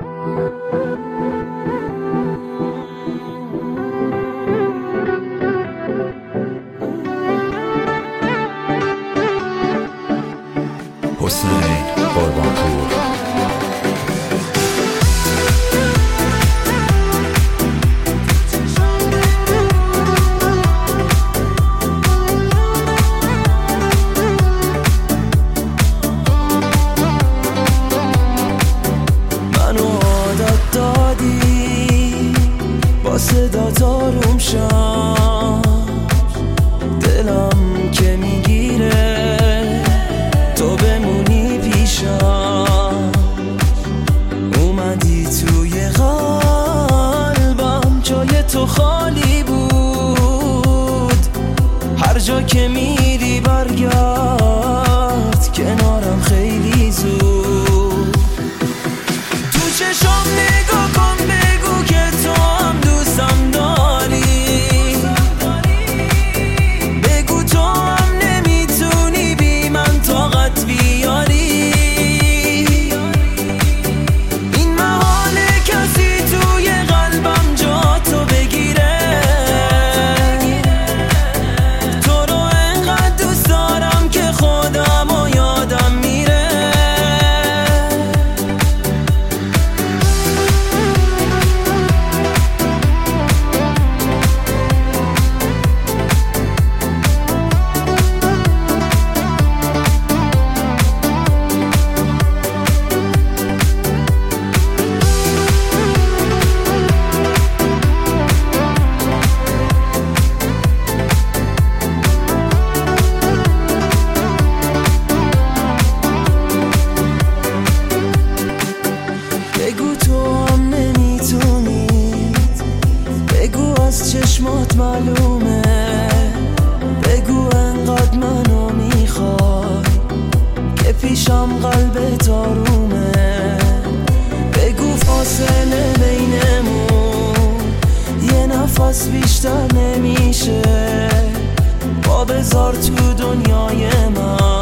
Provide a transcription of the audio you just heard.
حسین قربانپور. منو عادت دادی با صدات آروم شم، دلم که میگیره تو بمونی پیشم. اومدی توی قلبم، جای تو خالی بود. هر جا که میری برگرد کنارم خیلی زود. تو چشام نگاه کن، بگو که تو هم دوستم داری. بگو تو هم نمیتونی بی من طاقت بیاری. این محاله کسی توی قلبم جا تو بگیره. تو رو انقدر دوست دارم که خودم و یادم میره. بگو تو هم نمیتونی، بگو از چشمات معلومه. بگو انقدر منو میخوای که پیشم قلبت آرومه. بگو فاصله بینمون یه نفس بیشتر نمیشه. پا بذار تو دنیای من،